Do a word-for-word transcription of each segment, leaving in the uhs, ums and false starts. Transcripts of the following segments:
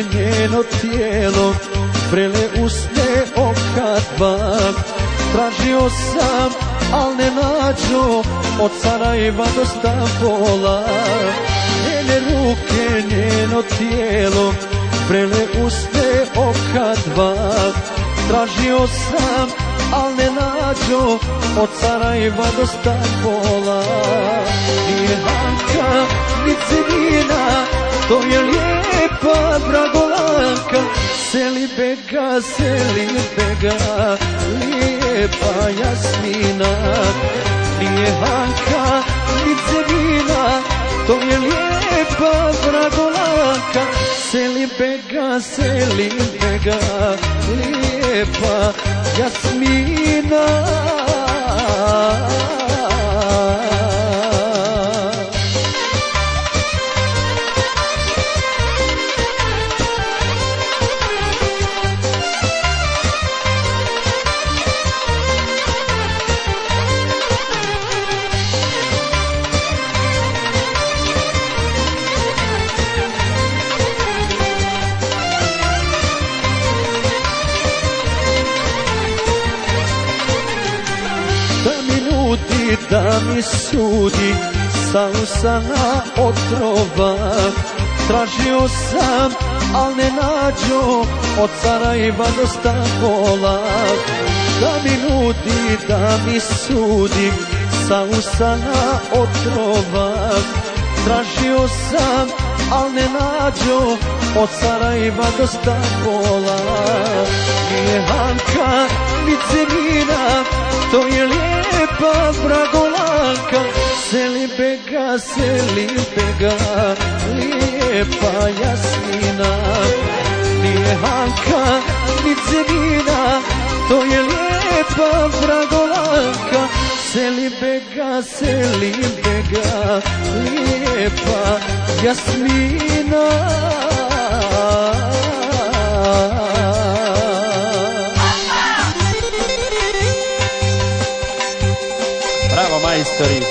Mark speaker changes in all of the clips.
Speaker 1: njeno tijelo, vrele usne oka dva. Tražio sam, al ne nađo, od Sarajeva do Stambola. Njene ruke, njeno tijelo, vrele usne oka dva. Tražio sam, al ne nađo, od Sarajeva do Stambola. Nije Anka, ni Cenina, to je lijepa Vragolanka. Seli bega, seli bega, lijepa Jasmina. Nije Anka, ni Cenina, to je lijepa Vragolanka. Seli bega, seli bega, lijepa Jasmina. Da mi sudi sa usana otrova. Tražio sam, al ne nađo, od Sarajeva do Stambola. Da mi nudi, da mi sudi sa usana otrova. Tražio sam, al ne nađo, od Sarajeva do Stambola. Nije Anka, ni Cenina, to je lijepa Vragolanka. Seli bega, seli bega, lijepa Jasmina. Nije Anka, ni Cenina, to je lijepa Vragolanka. Seli bega, seli bega, lijepa Jasmina.
Speaker 2: Bravo majstori!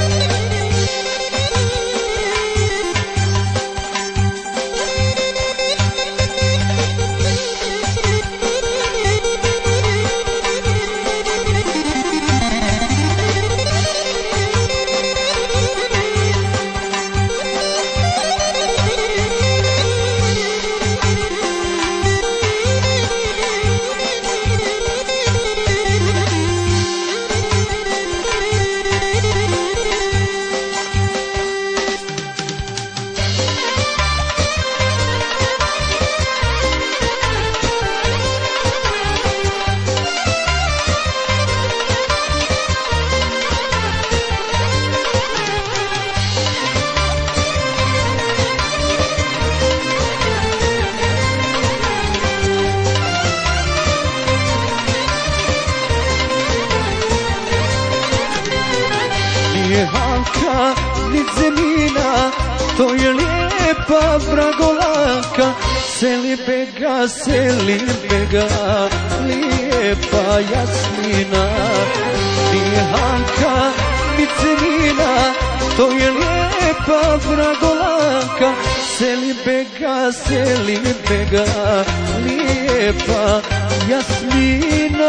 Speaker 1: Nije Anka, ni Cenina, to je lijepa Vragolanka. Seli bega, seli bega, lijepa Jasmina. Nije Anka, ni Cenina, to je lijepa Vragolanka. Seli bega, seli bega, lijepa Jasmina.